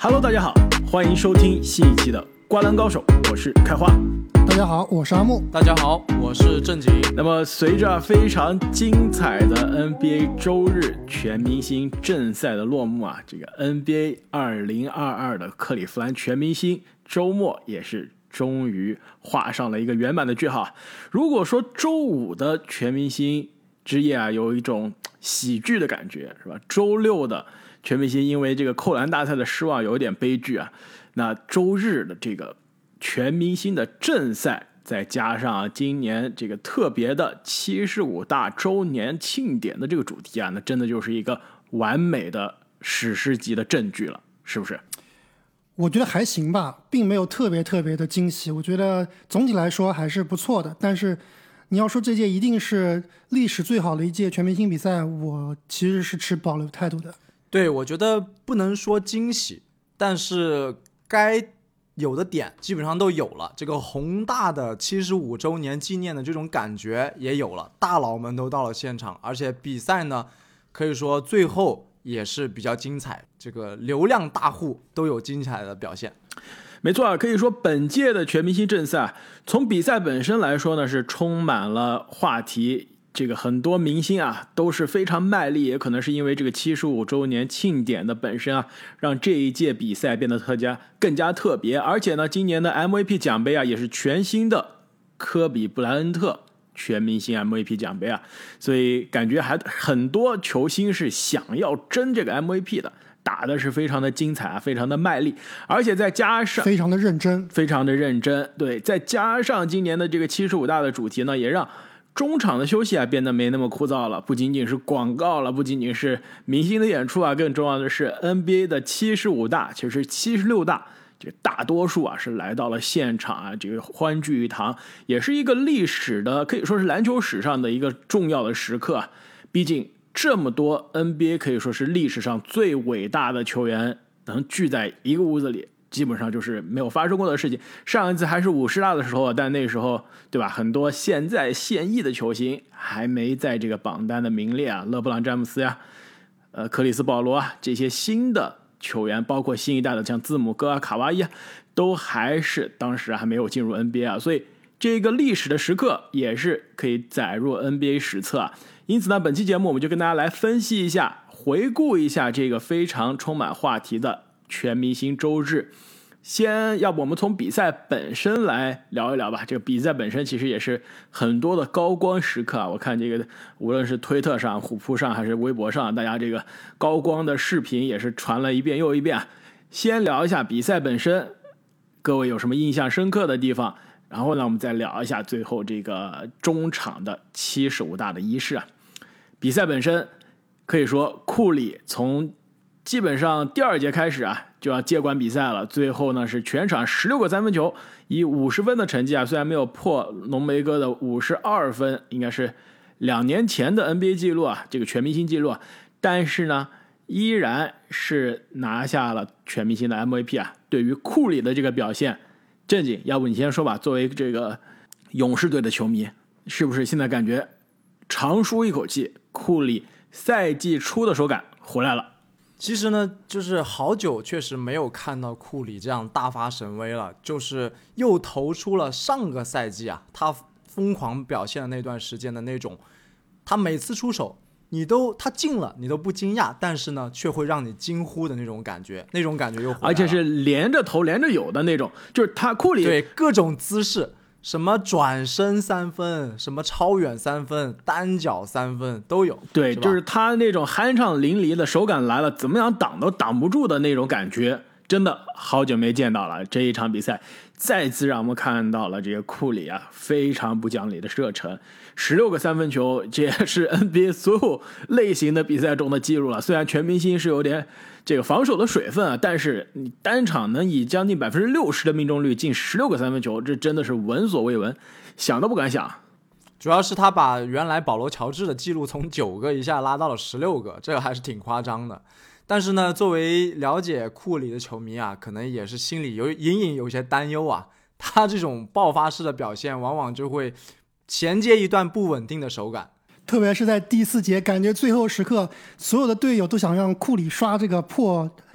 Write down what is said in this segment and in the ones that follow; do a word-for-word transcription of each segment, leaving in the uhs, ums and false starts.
Hello， 大家好，欢迎收听新一期的《灌篮高手》，我是开花。 大家好，我是阿木。 大家好，我是正经。 那么，随着非常精彩的 N B A 周日全明星正赛的落幕啊，这个 N B A 二零二二的克利夫兰全明星周末也是终于画上了一个圆满的句号。如果说周五的全明星之夜啊，有一种喜剧的感觉，是吧？周六的全明星因为这个扣篮大赛的失望有一点悲剧啊，那周日的这个全明星的正赛，再加上今年这个特别的七十五大周年庆典的这个主题啊，那真的就是一个完美的史诗级的证据了，是不是？ 我觉得还行吧，并没有特别特别的惊喜，我觉得总体来说还是不错的。但是你要说这届一定是历史最好的一届全明星比赛，我其实是持保留态度的。 对，我觉得不能说惊喜，但是该有的点基本上都有了，这个宏大的七十五周年纪念的这种感觉也有了，大佬们都到了现场，而且比赛呢可以说最后也是比较精彩，这个流量大户都有精彩的表现。 没错啊，可以说本届的全明星正赛从比赛本身来说呢，是充满了话题，这个很多明星啊都是非常卖力，也可能是因为这个七十五周年庆典的本身啊，让这一届比赛变得特加更加特别。而且呢，今年的 M V P 奖杯啊也是全新的科比布莱恩特全明星 M V P 奖杯啊，所以感觉还很多球星是想要争这个 M V P 的，打的是非常的精彩啊，非常的卖力，而且再加上非常的认真， 非常的认真，对，再加上今年的这个七十五大的主题呢，也让中场的休息啊变得没那么枯燥了，不仅仅是广告了，不仅仅是明星的演出啊，更重要的是 N B A 的七十五大，其实七十六大，这个大多数啊是来到了现场啊，这个欢聚一堂，也是一个历史的，可以说是篮球史上的一个重要的时刻啊。毕竟这么多 N B A 可以说是历史上最伟大的球员能聚在一个屋子里，基本上就是没有发生过的事情。上一次还是五十大的时候，但那时候对吧，很多现在现役的球星还没在这个榜单的名列啊，勒布朗詹姆斯呀、呃克里斯保罗啊，这些新的球员，包括新一代的像字母哥啊、卡哇伊啊，都还是当时还没有进入 N B A 啊，所以这个历史的时刻也是可以载入 N B A 史册啊。因此呢，本期节目我们就跟大家来分析一下，回顾一下这个非常充满话题的全明星周日。先要不我们从比赛本身来聊一聊吧，这个比赛本身其实也是很多的高光时刻啊。我看这个无论是推特上、虎扑上还是微博上，大家这个高光的视频也是传了一遍又一遍。先聊一下比赛本身，各位有什么印象深刻的地方？然后呢，我们再聊一下最后这个中场的七十五大的仪式啊。比赛本身可以说库里从基本上第二节开始啊就要接管比赛了，最后呢是全场十六个三分球，以五十分的成绩啊，虽然没有破浓眉哥的五十二分，应该是两年前的 N B A 纪录啊，这个全明星纪录啊，但是呢依然是拿下了全明星的 M V P 啊。对于库里的这个表现，正经要不你先说吧，作为这个勇士队的球迷，是不是现在感觉长舒一口气，库里赛季初的手感回来了？ 其实呢，就是好久确实没有看到库里这样大发神威了，就是又投出了上个赛季啊他疯狂表现的那段时间的那种，他每次出手你都他进了你都不惊讶，但是呢却会让你惊呼的那种感觉，那种感觉又回来了， 而且是连着投连着有的那种，就是他库里对各种姿势，什么转身三分，什么超远三分，单脚三分都有。 对， 是就是他那种酣畅淋漓的手感来了，怎么样挡都挡不住的那种感觉，真的好久没见到了。这一场比赛再次让我们看到了这个库里啊非常不讲理的射程，十六个三分球，这也是 N B A 所有类型的比赛中的记录了。虽然全明星是有点这个防守的水分啊，但是你单场能以将近百分之六十的命中率进十六个三分球，这真的是闻所未闻，想都不敢想。 主要是他把原来保罗乔治的记录从九个一下拉到了十六个，这个还是挺夸张的。但是呢，作为了解库里的球迷啊，可能也是心里有隐隐有些担忧啊。他这种爆发式的表现，往往就会衔接一段不稳定的手感。 特别是在第四节，感觉最后时刻，所有的队友都想让库里刷这个破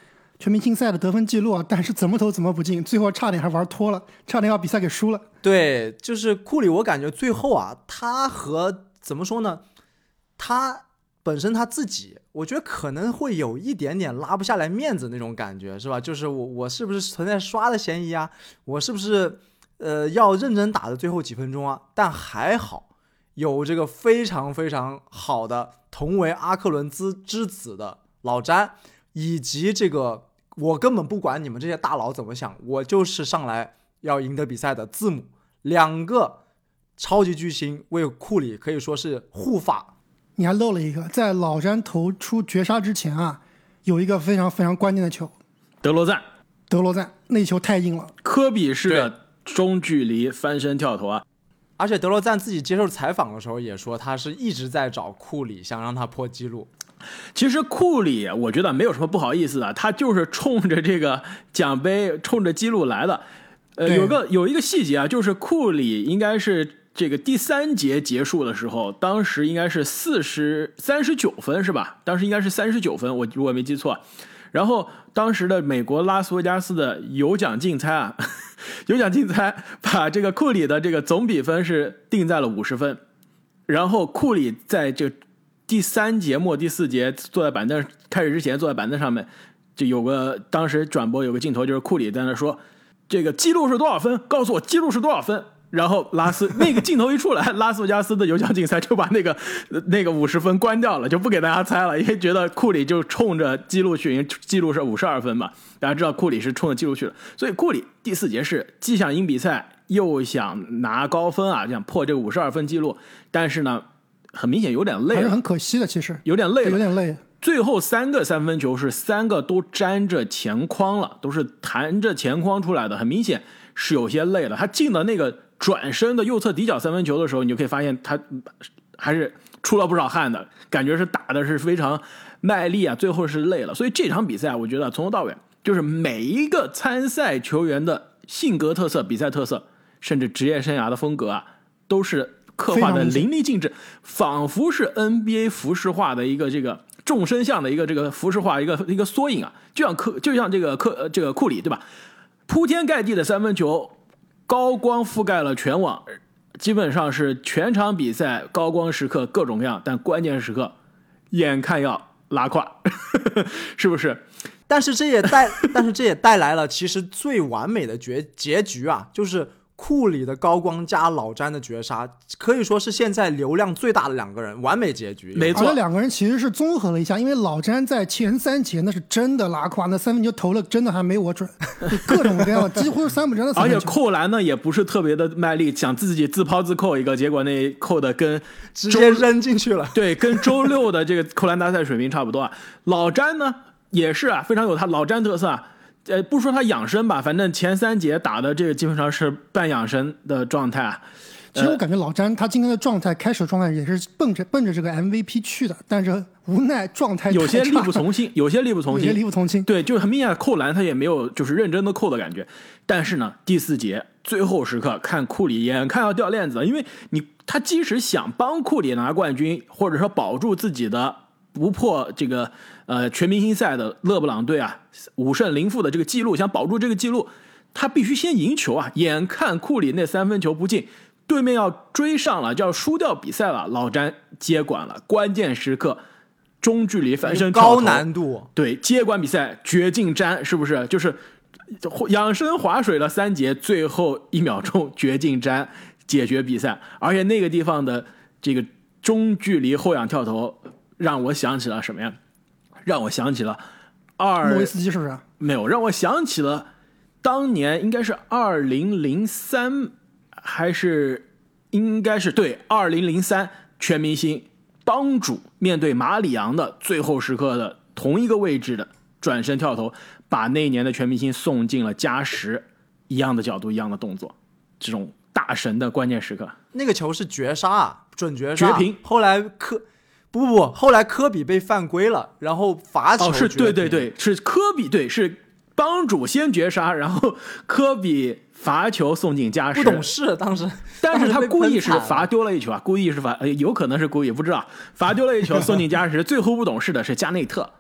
全明星赛的得分记录啊，但是怎么投怎么不进，最后差点还玩脱了，差点要比赛给输了。 对，就是库里，我感觉最后啊，他和怎么说呢，他本身他自己，我觉得可能会有一点点拉不下来面子那种感觉，是吧？就是我我是不是存在刷的嫌疑啊？我是不是呃要认真打的最后几分钟啊？但还好有这个非常非常好的同为阿克伦兹之子的老詹，以及这个我根本不管你们这些大佬怎么想，我就是上来要赢得比赛的字母，两个超级巨星为库里可以说是护法。 你还漏了一个，在老詹投出绝杀之前啊，有一个非常非常关键的球， 德罗赞， 德罗赞那球太硬了， 科比式的中距离翻身跳投啊！ 而且德罗赞自己接受采访的时候也说，他是一直在找库里，想让他破纪录。 其实库里我觉得没有什么不好意思的，他就是冲着这个奖杯、冲着纪录来的。呃，有个有一个细节啊，就是库里应该是这个第三节结束的时候，当时应该是四十三十九分是吧？当时应该是三十九分，我如果没记错。然后当时的美国拉斯维加斯的有奖竞猜啊，有奖竞猜把这个库里的这个总比分是定在了五十分，然后库里在这第三节末第四节坐在板凳开始之前坐在板凳上面，就有个当时转播有个镜头就是库里在那说这个记录是多少分，告诉我记录是多少分。然后拉斯那个镜头一出来，拉斯维加斯的有奖竞猜就把那个那个五十分关掉了，就不给大家猜了，因为觉得库里就冲着记录去，因为记录是五十二分嘛，大家知道库里是冲着记录去了，所以库里第四节是既想赢比赛又想拿高分啊，想破这个五十二分记录，但是呢，很明显有点累了， 还是很可惜的，其实有点累了， 有点累。 最后三个三分球是三个都沾着前框了，都是弹着前框出来的，很明显是有些累了。他进的那个转身的右侧底角三分球的时候，你就可以发现他还是出了不少汗的，感觉是打的是非常卖力啊，最后是累了。所以这场比赛我觉得从头到尾就是每一个参赛球员的性格特色、比赛特色，甚至职业生涯的风格啊，都是刻画的淋漓尽致，仿佛是 N B A 服饰化的一个这个众生相的一个这个服饰化一个一个缩影啊，就像科就像这个科这个库里对吧？铺天盖地的三分球，高光覆盖了全网，基本上是全场比赛高光时刻各种各样，但关键时刻眼看要拉胯，是不是？ 但是这也带，但是这也带来了其实最完美的结结局啊，就是库里的高光加老詹的绝杀，可以说是现在流量最大的两个人，完美结局。 没错， 而且两个人其实是综合了一下，因为老詹在前三节那是真的拉胯，那三分球投了真的还没我准，各种各样的，几乎是三不沾的三分球。 而且扣篮呢也不是特别的卖力，想自己自抛自扣一个，结果那扣的跟直接扔进去了。 对，跟周六的这个扣篮大赛水平差不多啊。老詹呢也是啊，非常有他老詹特色啊。呃，不说他养生吧，反正前三节打的这个基本上是半养生的状态啊。 其实我感觉老詹他今天的状态，开始的状态也是奔着奔着这个 M V P 去的，但是无奈状态有些力不从心，有些力不从心， 有些力不从心。 对，就很明显扣篮他也没有就是认真的扣的感觉。但是呢，第四节最后时刻看库里眼看要掉链子了，因为你他即使想帮库里拿冠军，或者说保住自己的不破这个呃全明星赛的勒布朗队啊五胜零负的这个记录，想保住这个记录，他必须先赢球啊！眼看库里那三分球不进，对面要追上了，就要输掉比赛了。老詹接管了，关键时刻中距离翻身高难度， 对，接管比赛绝境粘，是不是？就是养生划水了三节，最后一秒钟绝境粘解决比赛，而且那个地方的这个中距离后仰跳投。让我想起了什么呀？让我想起了二诺维斯基是不是？ 没有，让我想起了当年应该是二零零三，还是应该是对二零零三全明星帮主面对马里昂的最后时刻的同一个位置的转身跳投，把那一年的全明星送进了加时，一样的角度，一样的动作，这种大神的关键时刻。 那个球是绝杀啊，准绝杀， 绝平。 后来科。不不不，后来科比被犯规了，然后罚球。 哦，是对对对，是科比，对，是帮主先绝杀，然后科比罚球送进加时。 不懂事当时， 但是他故意是罚丢了一球啊，故意是罚，有可能是故意，不知道罚丢了一球送进加时。最后不懂事的是加内特，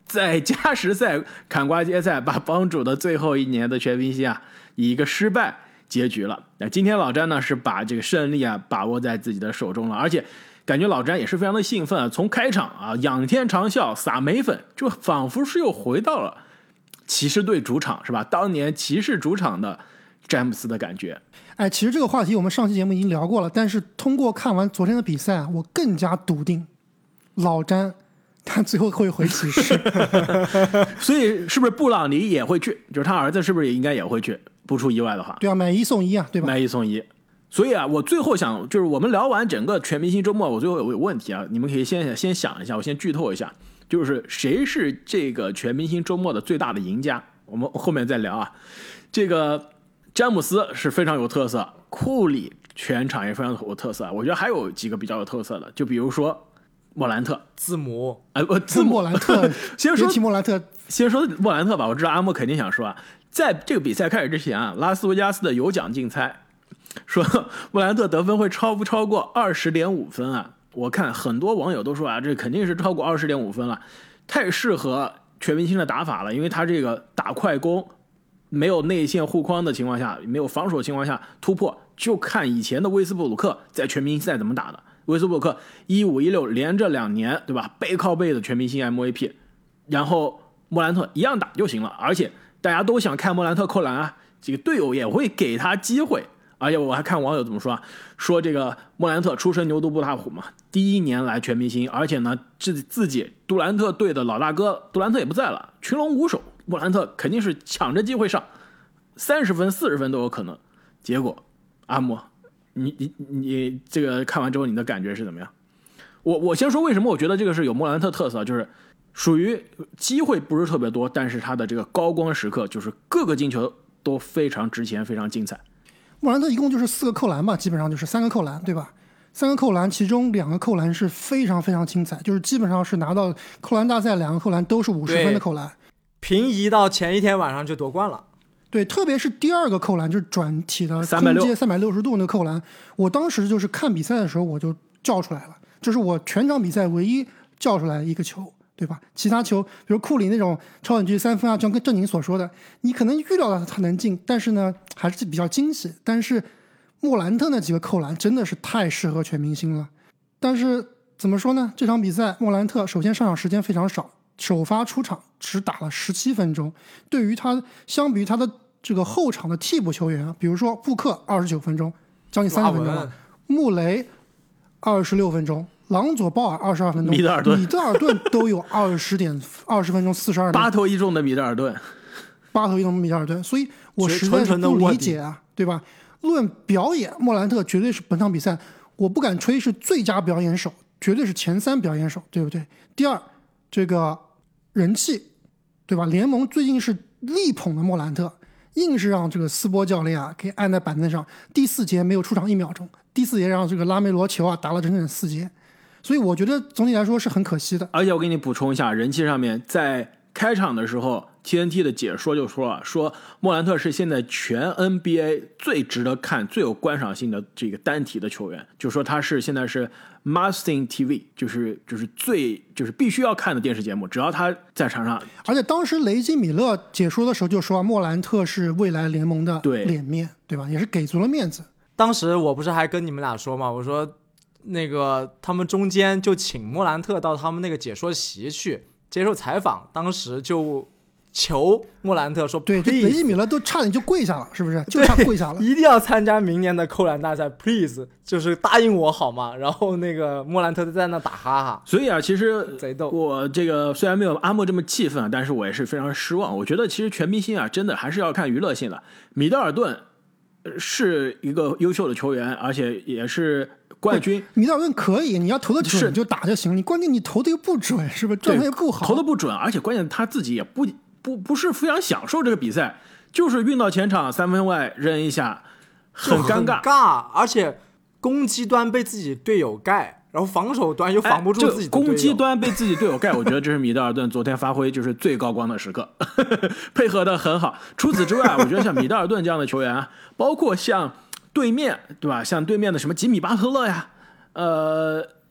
在加时赛砍瓜切菜，把帮主的最后一年的全明星啊以一个失败结局了。那今天老詹呢是把这个胜利啊把握在自己的手中了，而且感觉老詹也是非常的兴奋啊，从开场啊仰天长啸撒眉粉，就仿佛是又回到了骑士队主场是吧？当年骑士主场的詹姆斯的感觉。 哎，其实这个话题我们上期节目已经聊过了，但是通过看完昨天的比赛，我更加笃定老詹他最后会回骑士。 所以是不是布朗尼也会去？就是他儿子是不是也应该也会去？不出意外的话， 对啊，买一送一啊，对吧？ 买一送一。所以啊，我最后想就是我们聊完整个全明星周末，我最后有个问题啊，你们可以先先想一下，我先剧透一下，就是谁是这个全明星周末的最大的赢家？我们后面再聊啊。这个詹姆斯是非常有特色，库里全场也非常有特色，我觉得还有几个比较有特色的，就比如说莫兰特、 字母， 哎，不，字母莫兰特， 先说提莫兰特， 先说莫兰特吧。我知道阿莫肯定想说啊，在这个比赛开始之前啊，拉斯维加斯的有奖竞猜说莫兰特得分会超不超过二十点五分啊？我看很多网友都说啊，这肯定是超过二十点五分了，太适合全明星的打法了，因为他这个打快攻，没有内线护框的情况下，没有防守的情况下突破，就看以前的威斯布鲁克在全明星赛怎么打的。威斯布鲁克一五一六连着两年，对吧？背靠背的全明星 M V P， 然后莫兰特一样打就行了，而且大家都想看莫兰特扣篮啊，这个队友也会给他机会。而且我还看网友怎么说啊，说这个莫兰特出身牛犊不踏虎嘛，第一年来全明星，而且呢自自己杜兰特队的老大哥杜兰特也不在了，群龙无首，莫兰特肯定是抢着机会上，三十分四十分都有可能。结果阿莫，你你你这个看完之后你的感觉是怎么样？我我先说为什么我觉得这个是有莫兰特特色，就是属于机会不是特别多，但是他的这个高光时刻就是各个进球都非常值钱，非常精彩。 莫兰特一共就是四个扣篮吧，基本上就是三个扣篮，对吧？三个扣篮，其中两个扣篮是非常非常精彩，就是基本上是拿到扣篮大赛两个扣篮都是五十分的扣篮， 平移到前一天晚上就夺冠了。 对，特别是第二个扣篮，就是转体的空接三百六十度那个扣篮，我当时就是看比赛的时候我就叫出来了，这是我全场比赛唯一叫出来的一个球，对吧？其他球，比如库里那种超远距离三分啊，就像跟正经所说的，你可能预料到他能进，但是呢还是比较惊喜。但是莫兰特那几个扣篮真的是太适合全明星了。但是怎么说呢？这场比赛莫兰特首先上场时间非常少，首发出场只打了十七分钟，对于他相比于他的这个后场的替补球员啊，比如说布克二十九分钟，将近三十分钟了，穆雷二十六分钟，朗佐鲍尔二十二分钟， 米德尔顿米德尔顿都有二十点二十分钟四十二， 八投一中的米德尔顿， 八投一中的米德尔顿，所以我实在是不理解啊，对吧？论表演，莫兰特绝对是本场比赛，我不敢吹是最佳表演手，绝对是前三表演手，对不对？第二，这个人气，对吧？联盟最近是力捧的莫兰特，硬是让这个斯波教练啊给按在板凳上，第四节没有出场一秒钟，第四节让这个拉梅罗球啊打了整整四节，所以我觉得总体来说是很可惜的。 而且我给你补充一下，人气上面在开场的时候 T N T 的解说就说了，说莫兰特是现在全 N B A 最值得看、最有观赏性的这个单体的球员，就说他是现在是 Must-in T V， 就是就是最就是必须要看的电视节目，只要他在场上。 而且当时雷吉米勒解说的时候就说、啊、莫兰特是未来联盟的脸面， 对, 对吧？也是给足了面子。 当时我不是还跟你们俩说嘛，我说那个他们中间就请莫兰特到他们那个解说席去接受采访，当时就求莫兰特说， 对，雷吉米勒都差点就跪下了，是不是？就差跪下了， 一定要参加明年的扣篮大赛 ，please， 就是答应我好吗？然后那个莫兰特在那打哈哈。 所以啊，其实贼逗。 我这个虽然没有阿莫这么气愤，但是我也是非常失望。我觉得其实全明星啊，真的还是要看娱乐性的。米德尔顿是一个优秀的球员，而且也是冠军。 米德尔顿可以，你要投的准就打就行，你关键你投的又不准，是不是？状态又不好， 投的不准，而且关键他自己也不不不是非常享受这个比赛，就是运到前场三分外扔一下，很尴尬， 很尬，而且攻击端被自己队友盖，然后防守端又防不住自己的队友。 哎、攻击端被自己队友盖，我觉得这是米德尔顿昨天发挥就是最高光的时刻，配合的很好。除此之外，我觉得像米德尔顿这样的球员啊，包括像对面对吧，像对面的什么吉米巴特勒呀，呃，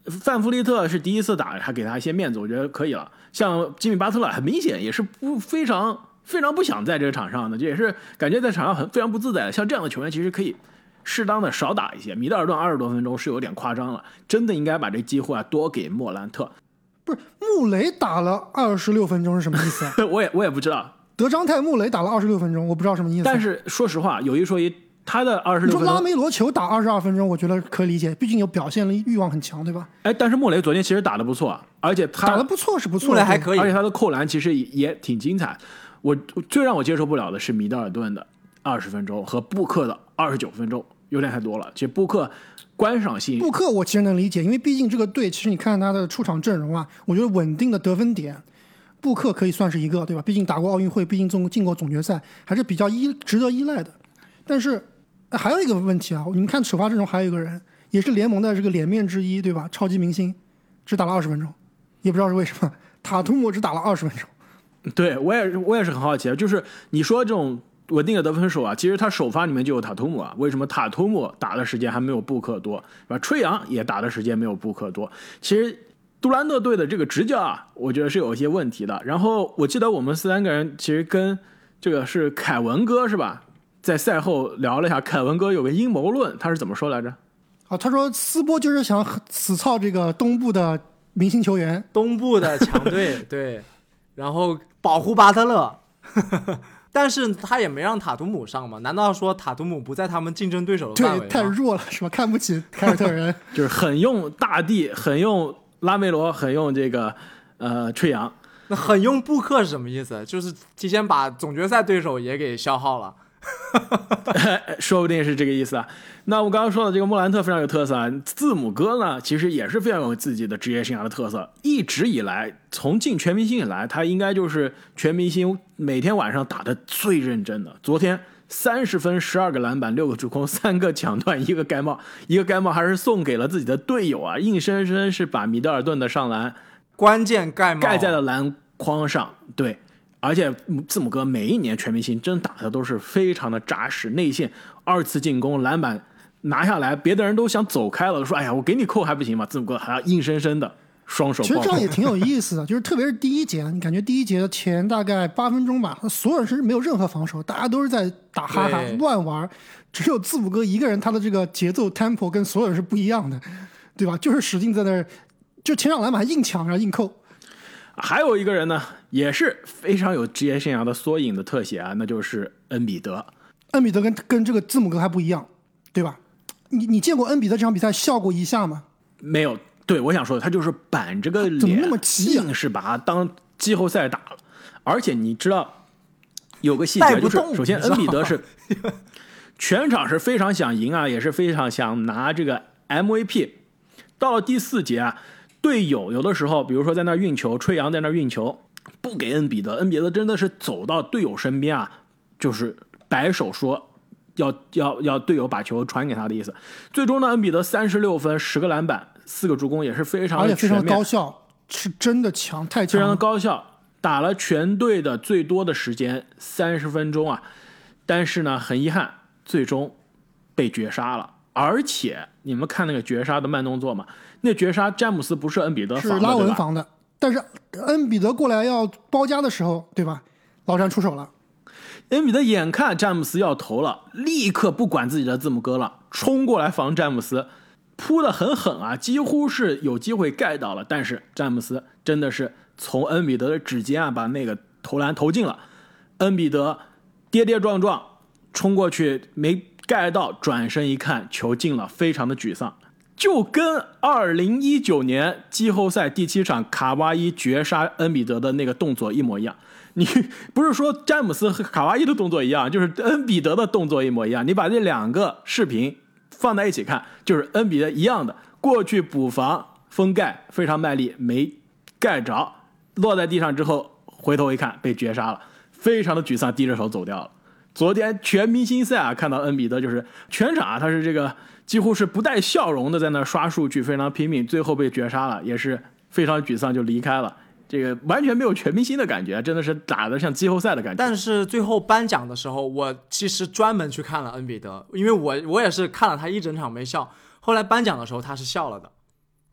范弗利特是第一次打，还给他一些面子，我觉得可以了。像吉米巴特勒，很明显也是不非常非常不想在这个场上的，这也是感觉在场上很非常不自在的。像这样的球员，其实可以适当的少打一些。米德尔顿二十多分钟是有点夸张了，真的应该把这机会啊多给莫兰特。 不是穆雷打了二十六分钟是什么意思、啊？ 我也我也不知道。 德章泰穆雷打了二十六分钟，我不知道什么意思。 但是说实话，有一说一，他的二十六分钟， 你说拉梅罗球打二十二分钟，我觉得可以理解，毕竟有表现了欲望很强，对吧？ 哎，但是穆雷昨天其实打得不错，而且他打得不错是不错， 穆雷还可以， 而且他的扣篮其实也也挺精彩。我最让我接受不了的是米德尔顿的二十分钟和布克的二十九分钟，有点太多了。其实布克观赏性， 布克我其实能理解，因为毕竟这个队，其实你看他的出场阵容啊，我觉得稳定的得分点。布克可以算是一个，对吧？毕竟打过奥运会，毕竟进过总决赛，还是比较依值得依赖的。但是还有一个问题啊，你们看首发阵容还有一个人，也是联盟的这个脸面之一，对吧？超级明星，只打了二十分钟，也不知道是为什么，塔图姆只打了二十分钟。 对我也我也是很好奇，就是你说这种稳定的得分手啊，其实他首发里面就有塔图姆啊，为什么塔图姆打的时间还没有布克多？是吧？吹杨也打的时间没有布克多，其实。杜兰特队的这个执教啊，我觉得是有一些问题的。然后我记得我们三个人其实跟这个是凯文哥是吧，在赛后聊了一下，凯文哥有个阴谋论，他是怎么说来着？ 啊，他说斯波就是想死操这个东部的明星球员， 东部的强队，对，然后保护巴特勒，但是他也没让塔图姆上嘛？难道说塔图姆不在他们竞争对手的范围吗？ 对，太弱了是吧？看不起凯尔特人， 就是很用大帝，很用。拉梅罗，很用这个呃吹杨， 那很用布克是什么意思？就是提前把总决赛对手也给消耗了， 说不定是这个意思啊。那我刚刚说的这个莫兰特非常有特色啊，字母哥呢其实也是非常有自己的职业生涯的特色，一直以来从进全明星以来，他应该就是全明星每天晚上打的最认真的。昨天三十分十二个篮板六个助攻三个抢断一个盖帽，一个盖帽还是送给了自己的队友啊，硬生生是把米德尔顿的上篮关键盖帽盖在了篮筐上。对，而且字母哥每一年全明星真打的都是非常的扎实，内线二次进攻篮板拿下来，别的人都想走开了，说哎呀我给你扣还不行吗？字母哥还要硬生生的双手。 其实这样也挺有意思的，就是特别是第一节，你感觉第一节的前大概八分钟吧，所有人是没有任何防守，大家都是在打哈哈乱玩，只有字母哥一个人，他的这个节奏 tempo 跟所有人是不一样的，对吧？就是使劲在那儿，就前场篮板硬抢然后硬扣。 还有一个人呢，也是非常有职业生涯的缩影的特写啊，那就是恩比德。 恩比德跟跟这个字母哥还不一样，对吧？你你见过恩比德这场比赛笑过一下吗？ 没有。对，我想说的，他就是板着个脸， 怎么那么急啊？ 硬是把他当季后赛打了。而且你知道有个细节，就是首先恩比德是全场是非常想赢啊，也是非常想拿这个 M V P。到了第四节啊，队友有的时候，比如说在那运球，吹杨在那运球，不给恩比德，恩比德真的是走到队友身边啊，就是摆手说。要要要队友把球传给他的意思。最终呢，恩比德三十六分，十个篮板，四个助攻，也是非常的全面， 而且非常高效，是真的强，太强了， 非常的高效，打了全队的最多的时间三十分钟啊。但是呢，很遗憾，最终被绝杀了。而且你们看那个绝杀的慢动作嘛，那绝杀詹姆斯不是恩比德防的， 是拉文防的，但是恩比德过来要包夹的时候，对吧？老詹出手了。 恩比德眼看詹姆斯要投了，立刻不管自己的字母哥了，冲过来防詹姆斯，扑得很狠啊，几乎是有机会盖到了，但是詹姆斯真的是从恩比德的指尖啊把那个投篮投进了，恩比德跌跌撞撞冲过去没盖到，转身一看球进了，非常的沮丧，就跟二零一九年季后赛第七场卡哇伊绝杀恩比德的那个动作一模一样。你不是说詹姆斯和卡哇伊的动作一样，就是恩比德的动作一模一样，你把这两个视频放在一起看，就是恩比德一样的过去补防封盖非常卖力没盖着，落在地上之后回头一看被绝杀了，非常的沮丧，低着手走掉了。昨天全明星赛啊，看到恩比德就是全场啊，他是这个几乎是不带笑容的在那刷数据，非常拼命，最后被绝杀了，也是非常沮丧就离开了。这个完全没有全明星的感觉，真的是打得像季后赛的感觉。 但是最后颁奖的时候，我其实专门去看了恩比德，因为我我也是看了他一整场没笑，后来颁奖的时候他是笑了的，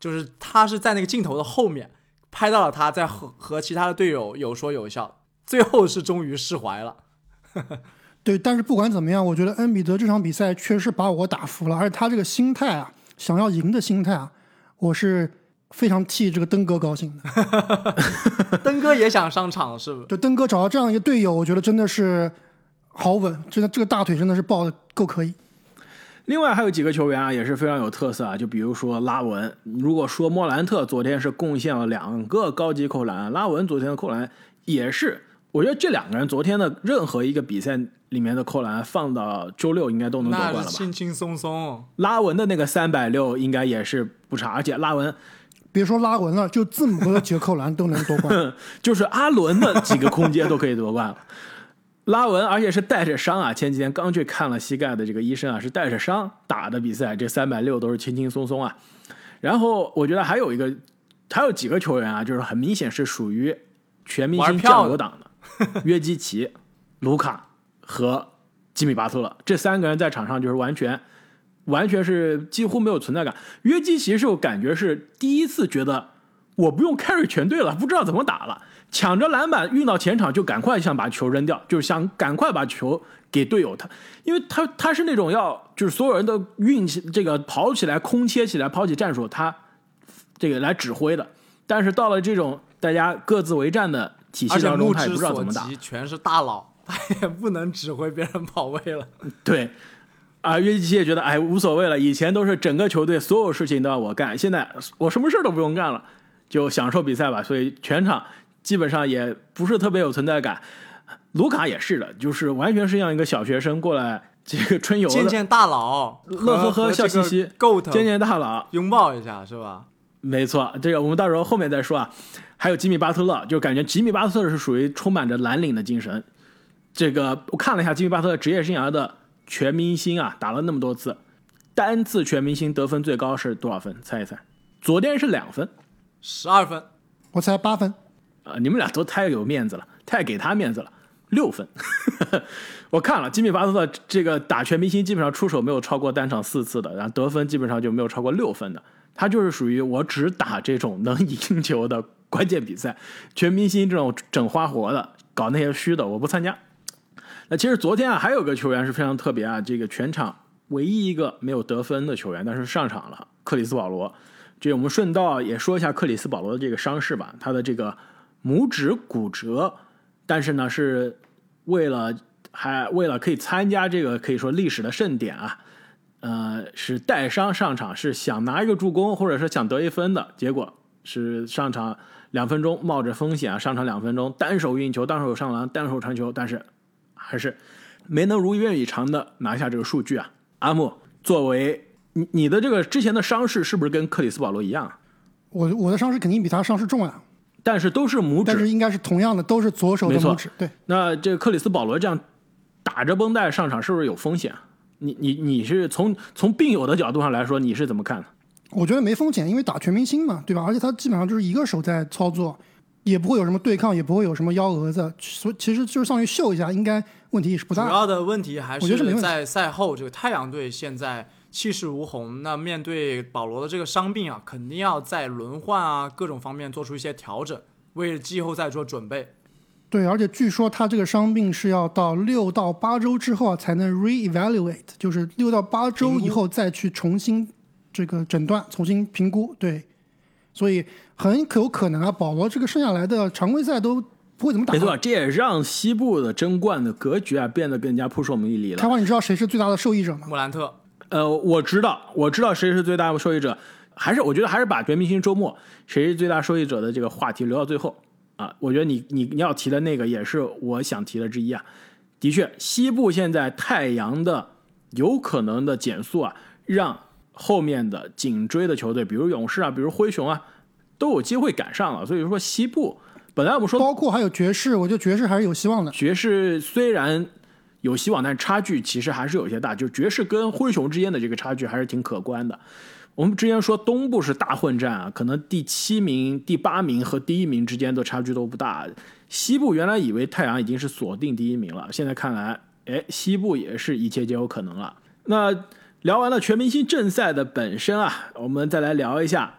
就是他是在那个镜头的后面拍到了他在和和其他的队友有说有笑，最后是终于释怀了。 对，但是不管怎么样，我觉得恩比德这场比赛确实把我打服了，而且他这个心态啊，想要赢的心态啊，我是非常替这个登哥高兴的。 登哥也想上场是不是？ 就登哥找到这样一个队友，我觉得真的是好稳，真的这个大腿真的是抱的够可以。 另外还有几个球员啊，也是非常有特色啊，就比如说拉文。如果说莫兰特昨天是贡献了两个高级扣篮，拉文昨天的扣篮也是，我觉得这两个人昨天的任何一个比赛里面的扣篮放到周六应该都能夺冠了吧？ 那是轻轻松松。 拉文的那个三百六应该也是不差，而且拉文别说拉文了，就字母哥的几个扣篮都能夺冠， 就是阿伦的几个空接都可以夺冠了。拉文，而且是带着伤啊，前几天刚去看了膝盖的这个医生啊，是带着伤打的比赛，这三百六都是轻轻松松啊。然后我觉得还有一个，还有几个球员啊，就是很明显是属于全明星酱油党的，约基奇、卢卡和吉米巴特勒这三个人在场上就是完全。完全是几乎没有存在感。约基奇是我感觉是第一次觉得我不用 carry 全队了，不知道怎么打了，抢着篮板运到前场就赶快想把球扔掉，就是想赶快把球给队友他，因为他他是那种要就是所有人都运起这个跑起来空切起来抛起战术，他这个来指挥的。但是到了这种大家各自为战的体系当中，他也不知道怎么打， 全是大佬，他也不能指挥别人跑位了。 对。啊，约基奇也觉得哎无所谓了，以前都是整个球队所有事情都要我干，现在我什么事都不用干了，就享受比赛吧。所以全场基本上也不是特别有存在感。卢卡也是的，就是完全是像一个小学生过来这个春游的， 见见大佬， 乐呵呵笑嘻嘻，见见大佬， 拥抱一下是吧？ 没错，这个我们到时候后面再说啊。还有吉米巴特勒，就感觉吉米巴特勒是属于充满着蓝领的精神。这个我看了一下吉米巴特勒职业生涯的全明星啊，打了那么多次，单次全明星得分最高是多少分？猜一猜。昨天是两分， 十二分， 我猜八分。 啊、呃，你们俩都太有面子了，太给他面子了，六分。我看了吉米巴特勒这个打全明星，基本上出手没有超过单场四次的，然后得分基本上就没有超过六分的。他就是属于我只打这种能赢球的关键比赛，全明星这种整花活的，搞那些虚的，我不参加。那其实昨天啊，还有个球员是非常特别啊，这个全场唯一一个没有得分的球员，但是上场了，克里斯保罗。这我们顺道也说一下克里斯保罗的这个伤势吧，他的这个拇指骨折，但是呢是为了还为了可以参加这个可以说历史的盛典啊，呃，是带伤上场，是想拿一个助攻或者是想得一分的，结果是上场两分钟冒着风险啊，上场两分钟单手运球，单手上篮，单手传球，但是还是没能如愿以偿的拿下这个数据啊。阿木，作为你你的这个之前的伤势是不是跟克里斯保罗一样啊？ 我我的伤势肯定比他伤势重啊， 但是都是拇指， 但是应该是同样的，都是左手的拇指。对， 那这个克里斯保罗这样打着绷带上场是不是有风险？你你你是从从病友的角度上来说，你是怎么看的？ 我觉得没风险，因为打全明星嘛，对吧？而且他基本上就是一个手在操作，也不会有什么对抗，也不会有什么幺蛾子，所以其实就是上去秀一下，应该问题也是不大。 主要的问题还是在赛后，这个太阳队现在气势如虹，那面对保罗的这个伤病啊，肯定要在轮换啊各种方面做出一些调整，为季后赛做准备。 对，而且据说他这个伤病是要到六到八周之后才能 re-evaluate， 就是六到八周以后再去重新这个诊断、重新评估。对，所以很有可能啊，保罗这个剩下来的常规赛都不会怎么打。 没错，这也让西部的争冠的格局啊变得更加扑朔迷离了。 开花，你知道谁是最大的受益者吗？ 莫兰特。 呃，我知道，我知道谁是最大的受益者，还是我觉得还是把全明星周末谁是最大受益者的这个话题留到最后。啊，我觉得你你你要提的那个也是我想提的之一啊。的确，西部现在太阳的有可能的减速啊，让后面的紧追的球队，比如勇士啊，比如灰熊啊，都有机会赶上了。所以说西部本来我们说， 包括还有爵士，我觉得爵士还是有希望的。 爵士虽然有希望，但是差距其实还是有些大，就爵士跟灰熊之间的这个差距还是挺可观的。我们之前说东部是大混战啊，可能第七名、第八名和第一名之间的差距都不大。西部原来以为太阳已经是锁定第一名了，现在看来，哎，西部也是一切皆有可能了。那聊完了全明星正赛的本身啊，我们再来聊一下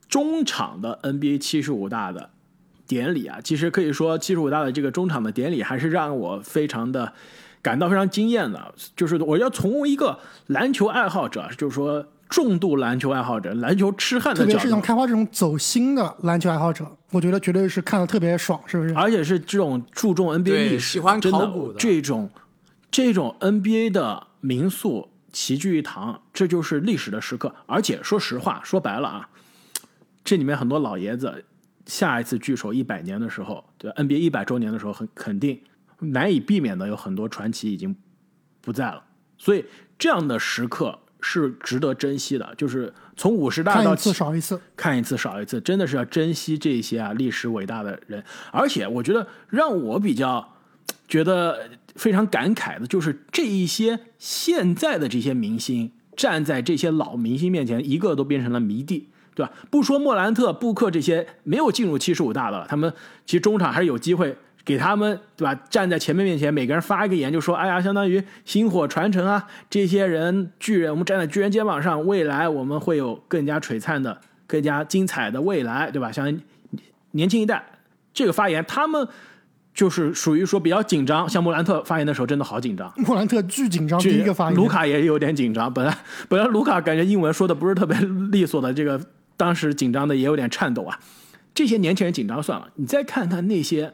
中场的 N B A 七十五大的典礼啊，其实可以说七十五大的这个中场的典礼还是让我非常的感到非常惊艳的。就是我要从一个篮球爱好者，就是说重度篮球爱好者、篮球痴汉的角度， 特别是像开花这种走心的篮球爱好者，我觉得绝对是看得特别爽，是不是？ 而且是这种注重 N B A 历史、 喜欢考古的这种这种 N B A 的民宿齐聚一堂，这就是历史的时刻。而且说实话，说白了啊，这里面很多老爷子下一次聚首一百年的时候，对 N B A 一百周年的时候，很肯定难以避免的有很多传奇已经不在了。所以这样的时刻是值得珍惜的，就是从五十大到看一次少一次， 看一次少一次，真的是要珍惜这些啊历史伟大的人。而且我觉得让我比较觉得非常感慨的就是这一些现在的这些明星站在这些老明星面前，一个都变成了迷弟，对吧？不说莫兰特、布克这些没有进入七十五大的了，他们其实中场还是有机会给他们，对吧？站在前面面前，每个人发一个言，就说：“哎呀，相当于薪火传承啊，这些人巨人，我们站在巨人肩膀上，未来我们会有更加璀璨的、更加精彩的未来，对吧？”像年轻一代这个发言，他们就是属于说比较紧张。像莫兰特发言的时候，真的好紧张。 莫兰特巨紧张，第一个发言。 卢卡也有点紧张，本来本来卢卡感觉英文说的不是特别利索的，这个当时紧张的也有点颤抖啊。这些年轻人紧张算了，你再看看那些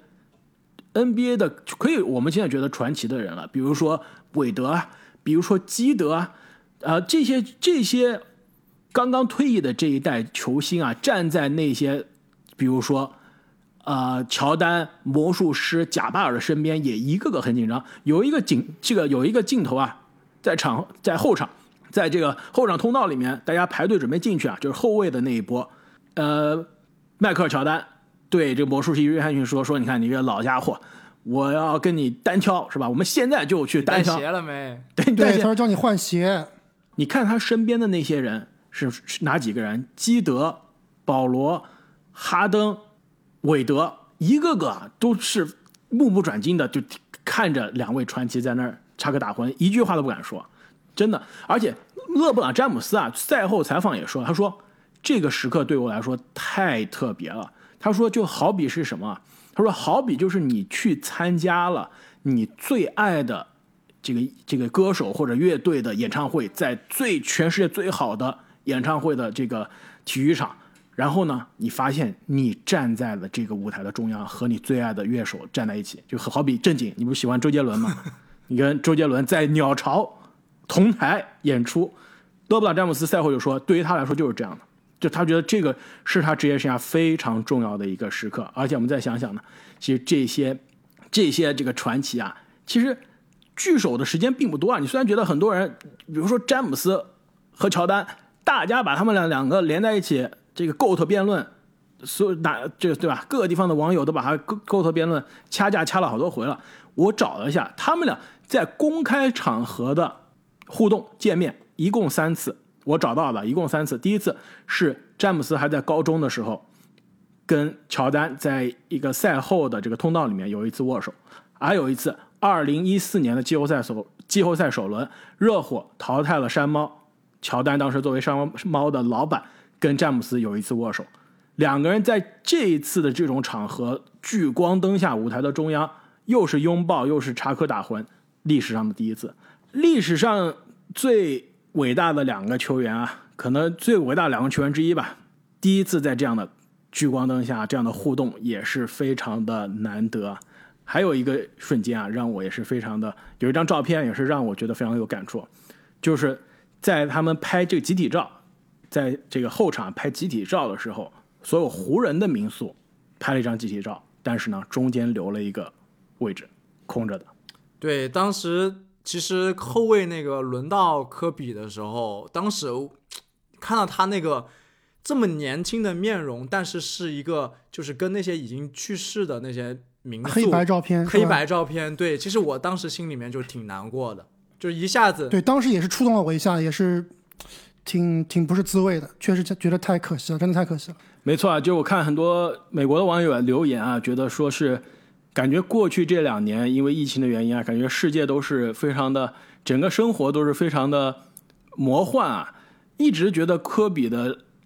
N B A 的，可以我们现在觉得传奇的人了，比如说韦德啊，比如说基德啊，呃，这些这些刚刚退役的这一代球星啊，站在那些比如说呃乔丹、魔术师、贾巴尔的身边，也一个个很紧张。有一个镜这个有一个镜头啊，在场在后场，在这个后场通道里面，大家排队准备进去啊，就是后卫的那一波，呃，迈克尔乔丹对这个魔术师约翰逊说：“说你看你这个老家伙，我要跟你单挑，是吧？我们现在就去单挑。” 带鞋了没？ 对对，他说叫你换鞋。 你看他身边的那些人是是哪几个人？基德、保罗、哈登、韦德，一个个都是目不转睛的，就看着两位传奇在那儿插科打诨，一句话都不敢说，真的。而且勒布朗詹姆斯啊，赛后采访也说，他说这个时刻对我来说太特别了。他说就好比是什么？他说好比就是你去参加了你最爱的这个这个歌手或者乐队的演唱会，在最全世界最好的演唱会的这个体育场，然后呢，你发现你站在了这个舞台的中央，和你最爱的乐手站在一起，就好比正经，你不是喜欢周杰伦吗？你跟周杰伦在鸟巢同台演出，勒布朗詹姆斯赛后就说，对于他来说就是这样的。就他觉得这个是他职业生涯非常重要的一个时刻。而且我们再想想呢，其实这些这些这个传奇啊，其实聚首的时间并不多啊。你虽然觉得很多人，比如说詹姆斯和乔丹，大家把他们俩两个连在一起，这个 GOAT 辩论，所有哪这个对吧？各个地方的网友都把他 GOAT 辩论掐架掐了好多回了。我找了一下，他们俩在公开场合的互动见面一共三次。我找到了一共三次。第一次是詹姆斯还在高中的时候，跟乔丹在一个赛后的这个通道里面有一次握手，还有一次二零一四年的季后赛首季后赛首轮，热火淘汰了山猫，乔丹当时作为山猫的老板，跟詹姆斯有一次握手。两个人在这一次的这种场合，聚光灯下舞台的中央，又是拥抱又是插科打诨，历史上的第一次。历史上最伟大的两个球员啊，可能最伟大的两个球员之一吧。第一次在这样的聚光灯下，这样的互动也是非常的难得。还有一个瞬间啊，让我也是非常的，有一张照片也是让我觉得非常有感触，就是在他们拍这个集体照，在这个后场拍集体照的时候，所有湖人的民宿拍了一张集体照，但是呢，中间留了一个位置空着的。 对，当时其实后卫那个轮到科比的时候，当时看到他那个这么年轻的面容，但是是一个就是跟那些已经去世的那些民宿黑白照片， 黑白照片，对，其实我当时心里面就挺难过的，就一下子， 对，当时也是触动了我一下，也是挺挺不是滋味的，确实觉得太可惜了，真的太可惜了。 没错啊，就我看很多美国的网友留言啊，觉得说是感觉过去这两年因为疫情的原因啊，感觉世界都是非常的，整个生活都是非常的魔幻啊。一直觉得科比的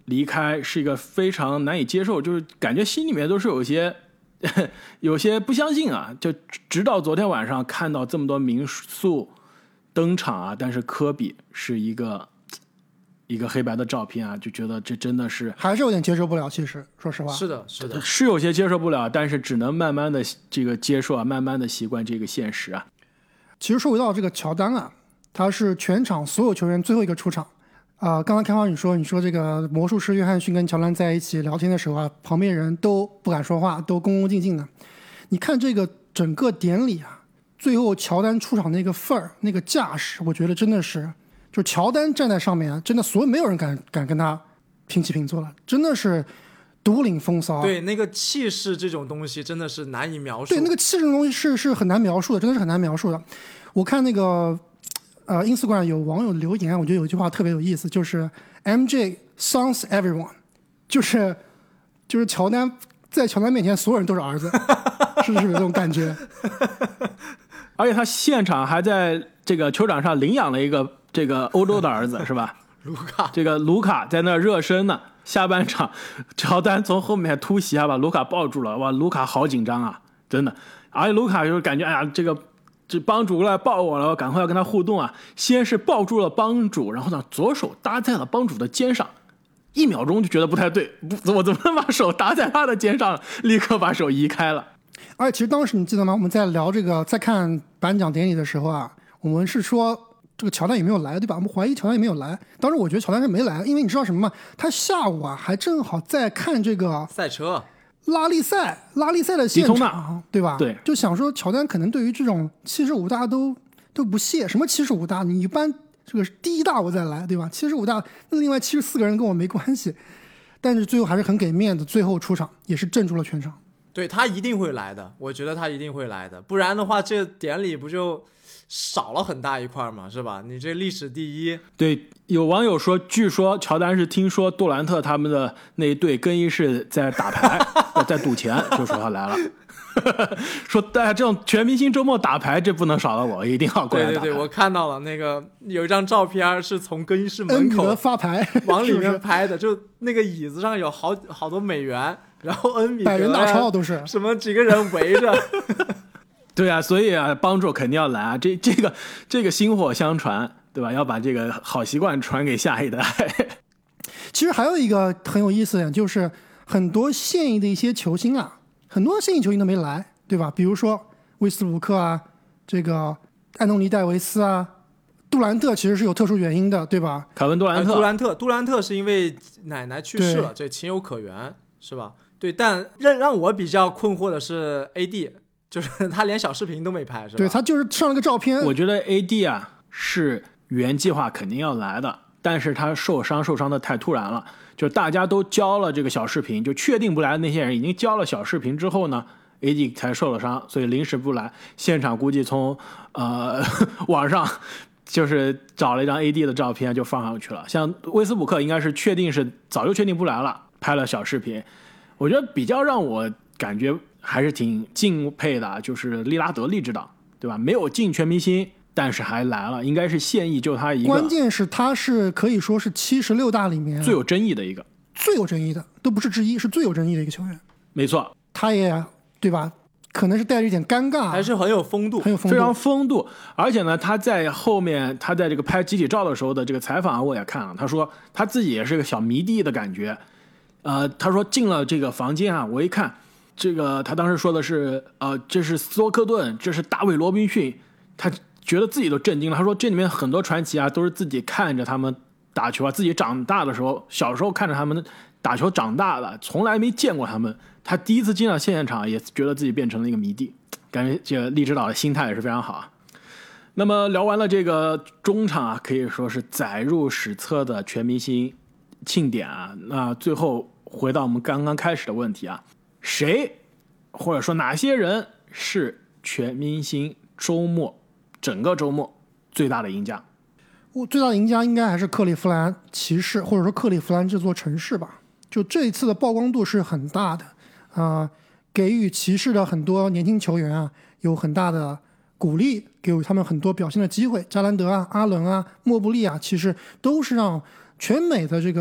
离开是一个非常难以接受，就是感觉心里面都是有些有些不相信啊。就直到昨天晚上看到这么多名宿登场啊，但是科比是一个一个黑白的照片啊，就觉得这真的是还是有点接受不了。其实说实话， 是的，是的， 是有些接受不了，但是只能慢慢的这个接受啊，慢慢的习惯这个现实啊。 其实说回到这个乔丹啊，他是全场所有球员最后一个出场啊、呃。刚刚开花你说你说这个魔术师约翰逊跟乔丹在一起聊天的时候啊，旁边人都不敢说话，都恭恭敬敬的。你看这个整个典礼啊，最后乔丹出场那个份儿，那个架势，我觉得真的是，就乔丹站在上面，真的所有没有人敢敢跟他平起平坐了，真的是独领风骚。 对，那个气势这种东西真的是难以描述。 对，那个气势这种东西是是很难描述的，真的是很难描述的。我看那个呃 Instagram 有网友留言，我觉得有一句话特别有意思，就是 M J sounds everyone， 就是就是乔丹在乔丹面前所有人都是儿子，是不是有这种感觉？ 而且他现场还在这个球场上领养了一个这个欧洲的儿子，是吧？ 卢卡， 这个卢卡在那热身呢。下半场，乔丹从后面突袭啊，把卢卡抱住了。哇，卢卡好紧张啊，真的。而且卢卡就是感觉，哎呀，这个这帮主过来抱我了，我赶快要跟他互动啊。先是抱住了帮主，然后呢，左手搭在了帮主的肩上。一秒钟就觉得不太对，不，我怎么能把手搭在他的肩上？立刻把手移开了。 而且其实当时你记得吗？我们在聊这个，在看颁奖典礼的时候啊，我们是说这个乔丹也没有来，对吧？我们怀疑乔丹也没有来。当时我觉得乔丹是没来，因为你知道什么吗？他下午啊还正好在看这个赛车拉力赛，拉力赛的现场，对吧？ 对， 就想说乔丹可能对于这种七十五大都都不屑。什么七十五大？你一般这个第一大我再来，对吧？七十五大那另外七十四个人跟我没关系。但是最后还是很给面子，最后出场也是镇住了全场。 对，他一定会来的，我觉得他一定会来的，不然的话这典礼不就少了很大一块嘛，是吧？你这历史第一。 对，有网友说，据说乔丹是听说杜兰特他们的那一队更衣室在打牌，在赌钱，就说他来了。说大家这种全明星周末打牌，这不能少了我，一定要过来打牌。 对对对，我看到了那个有一张照片是从更衣室门口发牌往里面拍的，就那个椅子上有好好多美元，然后恩比德、 百元大钞都是什么几个人围着。 对啊，所以啊，帮助肯定要来啊，这这个这个薪火相传，对吧？要把这个好习惯传给下一代。 其实还有一个很有意思的，就是很多现役的一些球星啊。很多现役球星都没来，对吧？比如说威斯布鲁克啊，这个安东尼戴维斯啊，杜兰特其实是有特殊原因的，对吧？ 凯文杜兰特， 杜兰特，杜兰特是因为奶奶去世了，这情有可原，是吧？对，但让让我比较困惑的是 A D， 就是他连小视频都没拍，是吧？ 对，他就是上了个照片。 我觉得 A D 啊是原计划肯定要来的，但是他受伤受伤的太突然了。就大家都交了这个小视频，就确定不来的那些人已经交了小视频之后呢 ，A D 才受了伤，所以临时不来。现场估计从呃网上就是找了一张 A D 的照片就放上去了。像威斯布鲁克应该是确定是早就确定不来了，拍了小视频。我觉得比较让我感觉还是挺敬佩的，就是利拉德利指导，对吧？没有进全明星。但是还来了，应该是现役就他一个。 关键是他是可以说是七十六大里面最有争议的一个， 最有争议的都不是之一，是最有争议的一个球员。 没错， 他也对吧？可能是带着一点尴尬， 还是很有风度， 很有风度， 非常风度。而且呢，他在后面他在这个拍集体照的时候的这个采访我也看了，他说他自己也是个小迷弟的感觉。呃，他说进了这个房间啊，我一看这个，他当时说的是呃，这是斯托克顿，这是大卫罗宾逊，他。觉得自己都震惊了，他说这里面很多传奇啊，都是自己看着他们打球啊，自己长大的时候，小时候看着他们打球长大的，从来没见过他们。他第一次进到现场，也觉得自己变成了一个迷弟，感觉这个利指导的心态也是非常好啊。那么聊完了这个中场啊，可以说是载入史册的全明星庆典啊。那最后回到我们刚刚开始的问题啊，谁或者说哪些人是全明星周末？整个周末最大的赢家， 我最大的赢家应该还是克利夫兰骑士，或者说克利夫兰这座城市吧。就这一次的曝光度是很大的，啊、呃，给予骑士的很多年轻球员啊有很大的鼓励，给予他们很多表现的机会。加兰德啊、阿伦啊、莫布利啊，其实都是让全美的这个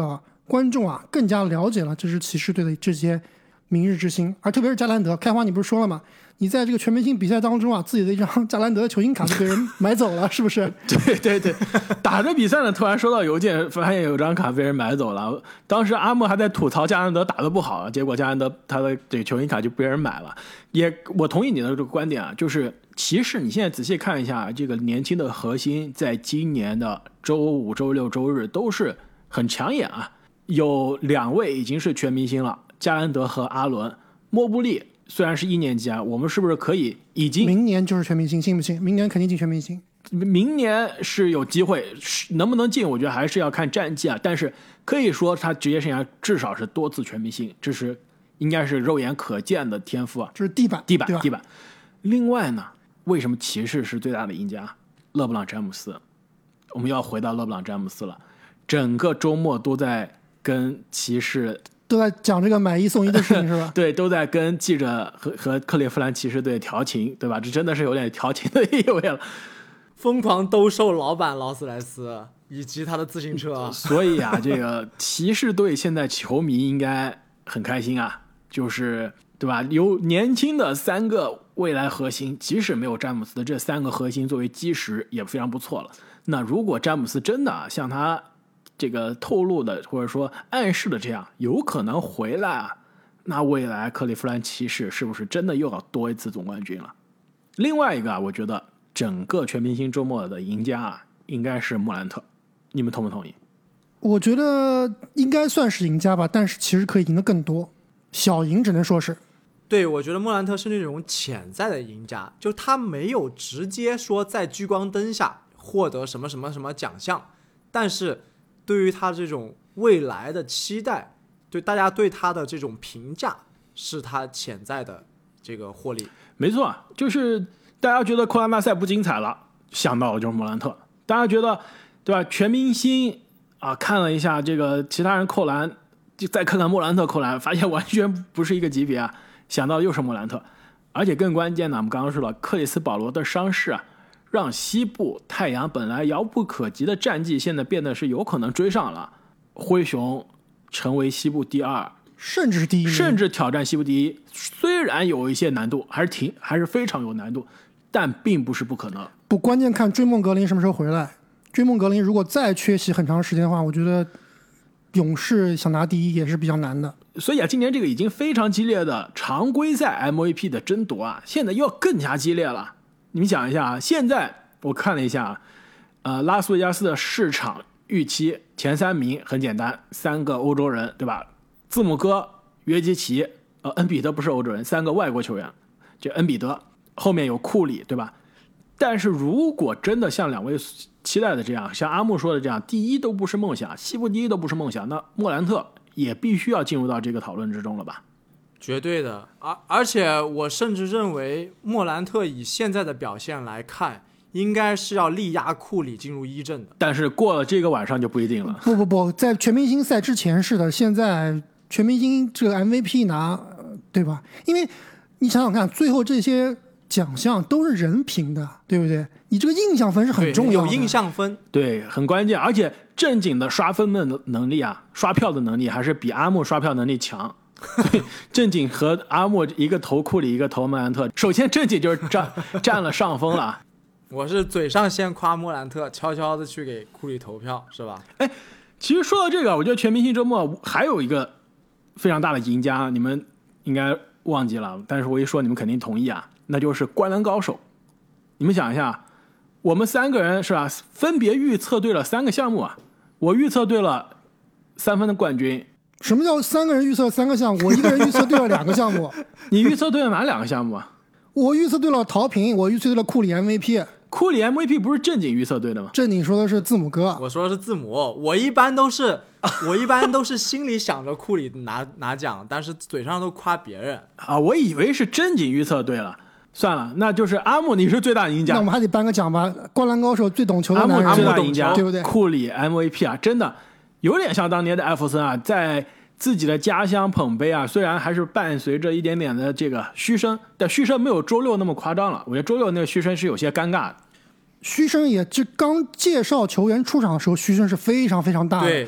观众啊更加了解了这支骑士队的这些明日之星，而特别是加兰德。开花你不是说了吗？你在这个全明星比赛当中啊，自己的一张加兰德的球星卡就被人买走了，是不是？ 对对对，打着比赛呢，突然收到邮件，发现有张卡被人买走了。当时阿莫还在吐槽加兰德打得不好，结果加兰德他的这个球星卡就被人买了。也，我同意你的这个观点啊，就是骑士你现在仔细看一下，这个年轻的核心在今年的周五、周六、周日都是很抢眼啊，有两位已经是全明星了，加兰德和阿伦。莫布利虽然是一年级啊，我们是不是可以已经明年就是全明星，信不信？明年肯定进全明星。 明年是有机会，能不能进，我觉得还是要看战绩啊。但是可以说他职业生涯至少是多次全明星，这是应该是肉眼可见的天赋啊。 这是地板， 地板，地板。另外呢，为什么骑士是最大的赢家？勒布朗詹姆斯，我们要回到勒布朗詹姆斯了。整个周末都在跟骑士。 都在讲这个买一送一的事情是吧？ 对，都在跟记者和和克利夫兰骑士队调情，对吧？这真的是有点调情的意味了。 疯狂兜售老板劳斯莱斯以及他的自行车。 所以啊，这个骑士队现在球迷应该很开心啊，就是对吧？有年轻的三个未来核心，即使没有詹姆斯的这三个核心作为基石也非常不错了。那如果詹姆斯真的像他这个透露的或者说暗示的这样有可能回来啊，那未来克利夫兰骑士是不是真的又要多一次总冠军了？另外一个啊，我觉得整个全明星周末的赢家啊，应该是莫兰特，你们同不同意？ 我觉得应该算是赢家吧，但是其实可以赢得更多，小赢只能说是。 对，我觉得莫兰特是那种潜在的赢家，就他没有直接说在聚光灯下获得什么什么什么奖项，但是对于他这种未来的期待，对大家对他的这种评价，是他潜在的这个获利。 没错，就是大家觉得扣篮大赛不精彩了，想到的就是莫兰特。大家觉得对吧？全明星啊，看了一下这个其他人扣篮，就再看看莫兰特扣篮，发现完全不是一个级别啊，想到又是莫兰特。而且更关键的，我们刚刚说了，克里斯保罗的伤势啊，让西部太阳本来遥不可及的战绩，现在变得是有可能追上了。灰熊成为西部第二， 甚至是第一， 甚至挑战西部第一。虽然有一些难度，还是挺还是非常有难度，但并不是不可能。 不，关键看追梦格林什么时候回来。追梦格林如果再缺席很长时间的话，我觉得勇士想拿第一也是比较难的。 所以啊，今年这个已经非常激烈的常规赛 M V P 的争夺啊，现在又要更加激烈了。你们想一下啊，现在我看了一下，呃，拉斯维加斯的市场预期前三名很简单，三个欧洲人，对吧？字母哥、约基奇，呃，恩比德不是欧洲人，三个外国球员，就恩比德，后面有库里，对吧？但是如果真的像两位期待的这样，像阿木说的这样，第一都不是梦想，西部第一都不是梦想，那莫兰特也必须要进入到这个讨论之中了吧？ 绝对的，而而且我甚至认为莫兰特以现在的表现来看，应该是要力压库里进入一阵的。 但是过了这个晚上就不一定了。 不不不，在全明星赛之前是的，现在全明星这个 M V P 拿，对吧？因为你想想看，最后这些奖项都是人评的，对不对？你这个印象分是很重要的， 有印象分， 对，很关键。而且正经的刷分的能力啊，刷票的能力还是比阿木刷票能力强。正经和阿木一个投库里，一个投莫兰特，首先正经就是占占了上风了。 我是嘴上先夸莫兰特，悄悄的去给库里投票，是吧？ 哎，其实说到这个，我觉得全明星周末还有一个非常大的赢家，你们应该忘记了，但是我一说你们肯定同意啊，那就是灌篮高手。你们想一下，我们三个人是吧，分别预测对了三个项目啊。我预测对了三分的冠军。 什么叫三个人预测三个项目？我一个人预测对了两个项目。 你预测对了哪两个项目啊？ 我预测对了陶平，我预测对了库里 M V P。 库里 M V P 不是正经预测对的吗？ 正经说的是字母哥， 我说的是字母。我一般都是，我一般都是心里想着库里拿拿奖，但是嘴上都夸别人啊。我以为是正经预测对了。算了，那就是阿木，你是最大赢家。 那我们还得颁个奖吧，灌篮高手最懂球的男人， 阿木最大赢家， 对不对？ 库里 M V P 啊，真的有点像当年的艾弗森啊，在自己的家乡捧杯啊，虽然还是伴随着一点点的这个嘘声，但嘘声没有周六那么夸张了。我觉得周六那个嘘声是有些尴尬的。 嘘声也这刚介绍球员出场的时候，嘘声是非常非常大的。 对，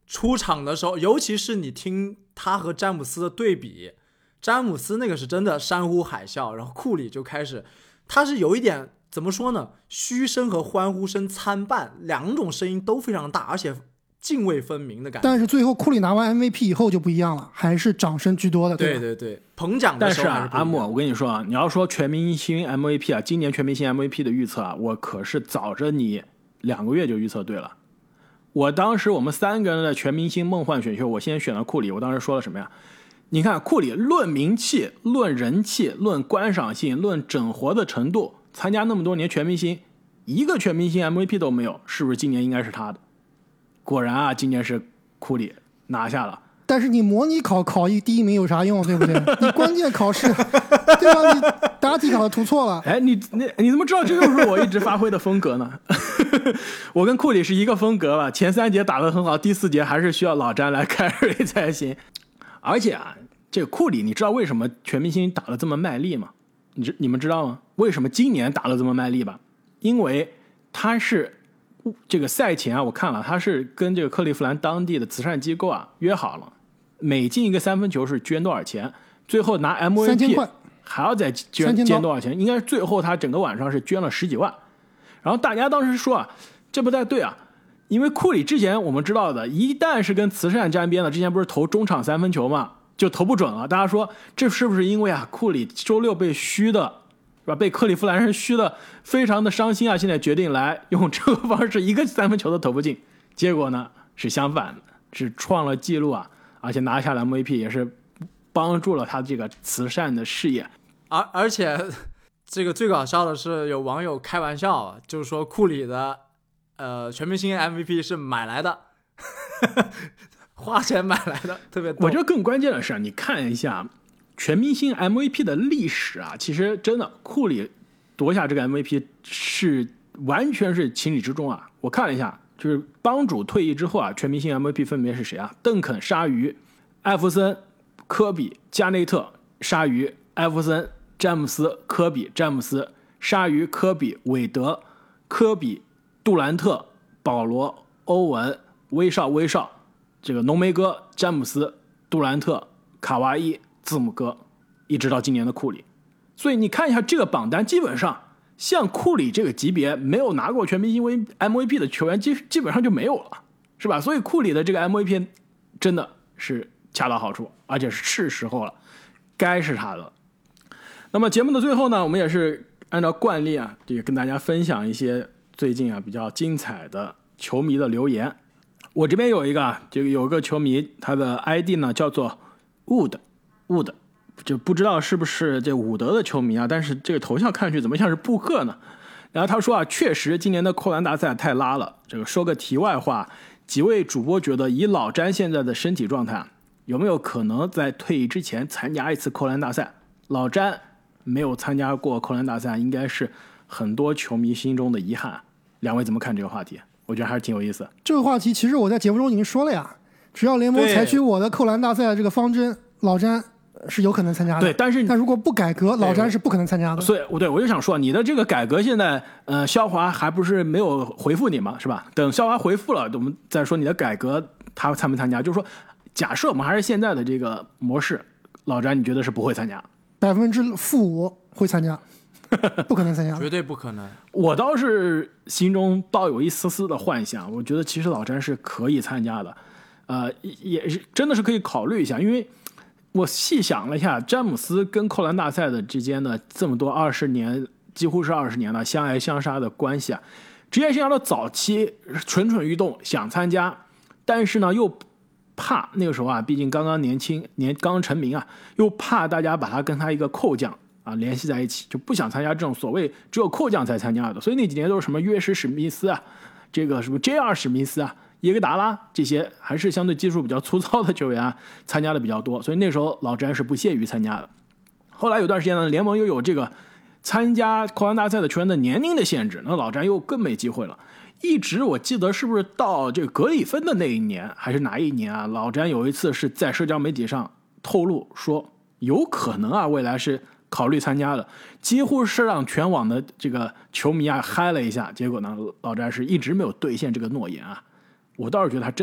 出场的时候，尤其是你听他和詹姆斯的对比，詹姆斯那个是真的山呼海啸，然后库里就开始，他是有一点怎么说呢，嘘声和欢呼声参半，两种声音都非常大，而且泾渭分明的感觉。 但是最后库里拿完 M V P 以后就不一样了，还是掌声居多的， 对吧？ 对对，捧奖的时候但是啊，阿木，我跟你说啊，你要说全明星 M V P 啊，今年全明星 M V P 的预测啊，我可是早着你两个月就预测对了。我当时我们三个人的全明星梦幻选秀，我先选了库里。我当时说了什么呀？你看库里论名气、论人气、论观赏性、论整活的程度，参加那么多年全明星，一个全明星 M V P 都没有，是不是今年应该是他的？果然啊，今年是库里拿下了。 但是你模拟考考一第一名有啥用，对不对？你关键考试，对吧？你答题考的涂错了。 哎，你你你怎么知道这就是我一直发挥的风格呢？我跟库里是一个风格吧，前三节打得很好，第四节还是需要老詹来carry才行。而且啊，这个库里，你知道为什么全明星打得这么卖力吗？你知你们知道吗？为什么今年打得这么卖力吧？因为他是这个赛前啊，我看了，他是跟这个克利夫兰当地的慈善机构啊约好了，每进一个三分球是捐多少钱，最后拿 M V P 三千块还要再捐捐多少钱？应该是最后他整个晚上是捐了十几万。然后大家当时说啊，这不太对啊，因为库里之前我们知道的，一旦是跟慈善沾边的，之前不是投中场三分球嘛，就投不准了。大家说这是不是因为啊，库里周六被虚的，是吧？被克利夫兰人虚的，非常的伤心啊！现在决定来用这个方式，一个三分球都投不进。结果呢是相反的，是创了纪录啊，而且拿下了 M V P， 也是帮助了他这个慈善的事业。 而而且这个最搞笑的是，有网友开玩笑，就是说库里的呃全明星 M V P 是买来的，花钱买来的，特别多。 我觉得更关键的是，你看一下全明星 M V P 的历史啊，其实真的库里夺下这个 M V P 是完全是情理之中啊。我看了一下，就是帮主退役之后啊，全明星 M V P 分别是谁啊？邓肯、鲨鱼、艾弗森、科比、加内特、鲨鱼、艾弗森、詹姆斯、科比、詹姆斯、鲨鱼、科比、韦德、科比、杜兰特、保罗、欧文、威少、威少，这个浓眉哥、詹姆斯、杜兰特、卡哇伊、字母哥，一直到今年的库里。所以你看一下这个榜单，基本上像库里这个级别没有拿过全明星 M V P 的球员基基本上就没有了，是吧？所以库里的这个 M V P 真的是恰到好处，而且是时候了，该是他的。那么节目的最后呢，我们也是按照惯例啊，这个跟大家分享一些最近啊比较精彩的球迷的留言。我这边有一个啊，这个有一个球迷，他的 I D 呢叫做 Wood Wood， 就不知道是不是这伍德的球迷啊，但是这个头像看上去怎么像是布克呢？然后他说啊，确实今年的扣篮大赛太拉了。这个说个题外话，几位主播觉得以老詹现在的身体状态，有没有可能在退役之前参加一次扣篮大赛？老詹没有参加过扣篮大赛，应该是很多球迷心中的遗憾。两位怎么看这个话题？我觉得还是挺有意思。 这个话题其实我在节目中已经说了呀，只要联盟采取我的扣篮大赛的这个方针，老詹是有可能参加的。 对，但是但如果不改革，老詹是不可能参加的。 所以，我对我就想说，你的这个改革现在，呃，肖华还不是没有回复你嘛，是吧？等肖华回复了，我们再说你的改革他参不参加。就是说，假设我们还是现在的这个模式，老詹你觉得是不会参加？ 百分之负五会参加，不可能参加， 绝对不可能。 我倒是心中倒有一丝丝的幻想，我觉得其实老詹是可以参加的，呃，也是真的是可以考虑一下，因为我细想了一下，詹姆斯跟扣篮大赛的之间的这么多二十年，几乎是二十年了相爱相杀的关系啊，职业生涯的早期蠢蠢欲动想参加，但是呢又怕那个时候啊，毕竟刚刚年轻，年刚刚成名啊，又怕大家把他跟他一个扣将啊联系在一起，就不想参加这种所谓只有扣将才参加的。所以那几年都是什么约什史密斯啊，这个什么 J R 史密斯啊，耶格达拉这些还是相对技术比较粗糙的球员啊，参加的比较多。所以那时候老詹是不屑于参加的。后来有段时间呢，联盟又有这个参加扣篮大赛的球员的年龄的限制，那老詹又更没机会了。一直我记得是不是到这个格里芬的那一年还是哪一年啊，老詹有一次是在社交媒体上透露说有可能啊未来是考虑参加的，几乎是让全网的这个球迷啊嗨了一下。结果呢，老詹是一直没有兑现这个诺言啊。我倒是觉得他真的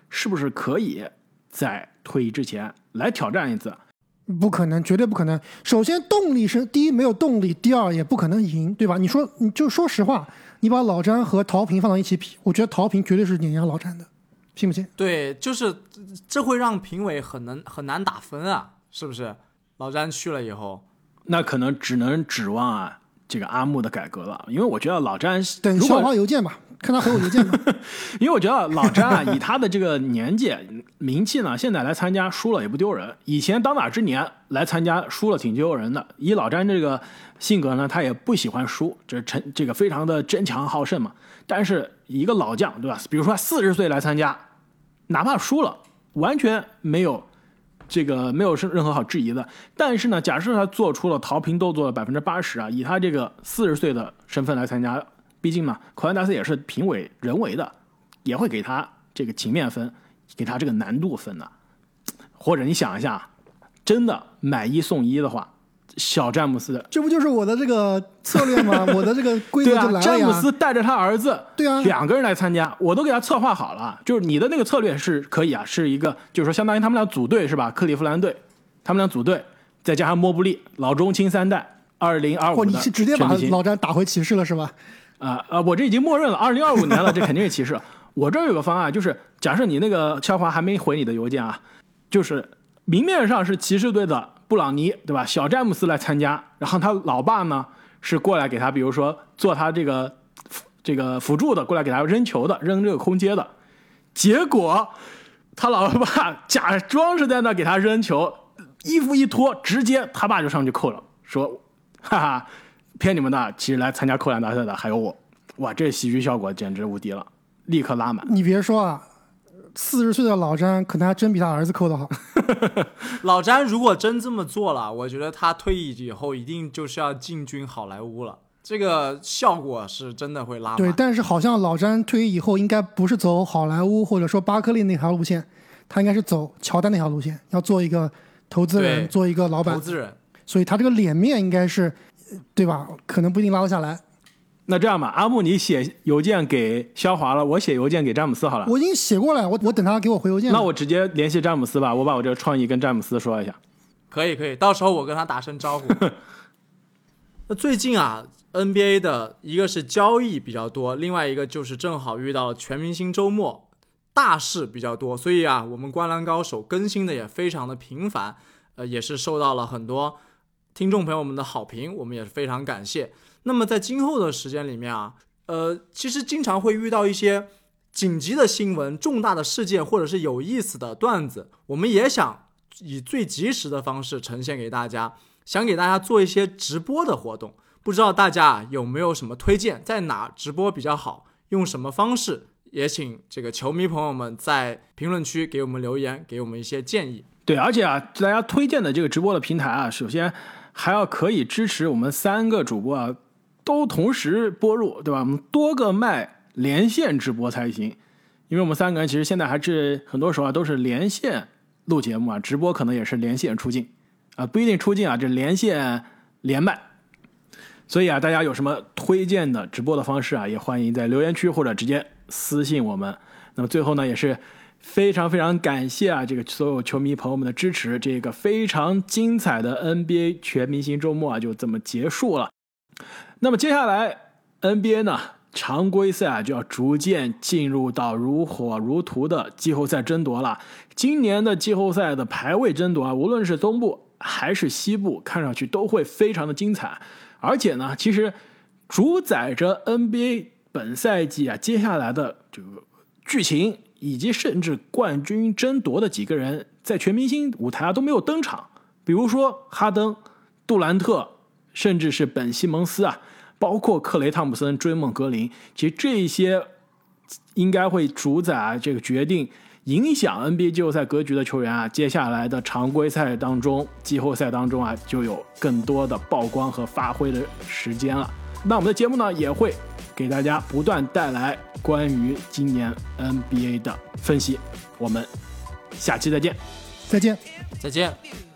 是不是可以在退役之前来挑战一次？ 不可能，绝对不可能。首先，动力是第一，没有动力；第二，也不可能赢，对吧？你说，你就说实话，你把老詹和陶平放到一起比，我觉得陶平绝对是碾压老詹的，信不信？ 对，就是这会让评委很难很难打分啊，是不是？老詹去了以后， 那可能只能指望啊这个阿木的改革了，因为我觉得老詹等消化邮件吧。看他回我邮件吧。 因为我觉得老詹啊，以他的这个年纪名气呢，现在来参加输了也不丢人。以前当打之年来参加输了挺丢人的。以老詹这个性格呢，他也不喜欢输，这成这个非常的争强好胜嘛。但是一个老将，对吧？比如说四十岁来参加，哪怕输了，完全没有这个没有任何好质疑的。但是呢，假设他做出了陶平都做了百分之八十啊，以他这个四十岁的身份来参加。毕竟嘛，口兰达斯也是评委人为的，也会给他这个情面分，给他这个难度分的。或者你想一下，真的买一送一的话，小詹姆斯， 这不就是我的这个策略吗？我的这个规则就来了呀。 对啊，詹姆斯带着他儿子， 对啊， 两个人来参加，我都给他策划好了。就是你的那个策略是可以啊，是一个，就是说相当于他们俩组队是吧？克利夫兰队，他们俩组队，再加上莫布利，老中青三代，二零二五的。 你是直接把老詹打回骑士了是吧？ 啊、呃、啊！我这已经默认了，二零二五年了，这肯定是骑士。我这儿有个方案，就是假设你那个肖华还没回你的邮件啊，就是明面上是骑士队的布朗尼，对吧？小詹姆斯来参加，然后他老爸呢是过来给他，比如说做他这个这个辅助的，过来给他扔球的，扔这个空接的。结果他老爸假装是在那给他扔球，衣服一脱，直接他爸就上去扣了，说哈哈。骗你们的，其实来参加扣篮大赛的还有我，哇，这喜剧效果简直无敌了，立刻拉满。 你别说啊，四十岁的老詹可能还真比他儿子扣的好。 老詹如果真这么做了，我觉得他退役以后一定就是要进军好莱坞了，这个效果是真的会拉满。 对，但是好像老詹退役以后应该不是走好莱坞或者说巴克利那条路线，他应该是走乔丹那条路线，要做一个投资人，做一个老板， 投资人， 所以他这个脸面应该是。对吧？可能不一定拉得下来。 那这样吧，阿木你写邮件给肖华了，我写邮件给詹姆斯好了。 我已经写过了，我我等他给我回邮件。 那我直接联系詹姆斯吧，我把我这个创意跟詹姆斯说一下。 可以可以，到时候我跟他打声招呼。那最近啊 ，N B A 的一个是交易比较多，另外一个就是正好遇到了全明星周末，大事比较多，所以啊，我们灌篮高手更新的也非常的频繁，呃，也是受到了很多听众朋友们的好评，我们也是非常感谢。那么在今后的时间里面啊，呃，其实经常会遇到一些紧急的新闻、重大的事件，或者是有意思的段子，我们也想以最及时的方式呈现给大家，想给大家做一些直播的活动。不知道大家有没有什么推荐，在哪直播比较好，用什么方式？也请这个球迷朋友们在评论区给我们留言，给我们一些建议。 对，而且啊，大家推荐的这个直播的平台啊，首先还要可以支持我们三个主播啊都同时播入，对吧？我们多个麦连线直播才行，因为我们三个人其实现在还是很多时候啊都是连线录节目啊，直播可能也是连线出镜啊，不一定出镜啊，这连线连麦。所以啊，大家有什么推荐的直播的方式啊，也欢迎在留言区或者直接私信我们。那么最后呢，也是非常非常感谢啊，这个所有球迷朋友们的支持。这个非常精彩的 N B A 全明星周末啊，就这么结束了。那么接下来 N B A 呢，常规赛啊就要逐渐进入到如火如荼的季后赛争夺了。今年的季后赛的排位争夺啊，无论是东部还是西部，看上去都会非常的精彩。而且呢，其实主宰着 N B A 本赛季啊接下来的这个剧情，以及甚至冠军争夺的几个人，在全明星舞台啊都没有登场。比如说哈登、杜兰特，甚至是本西蒙斯啊，包括克雷汤普森、追梦格林，其实这些应该会主宰啊这个决定影响 N B A 季后赛格局的球员啊，接下来的常规赛当中、季后赛当中啊，就有更多的曝光和发挥的时间了。那我们的节目呢，也会给大家不断带来关于今年 N B A 的分析。我们下期再见， 再见， 再见。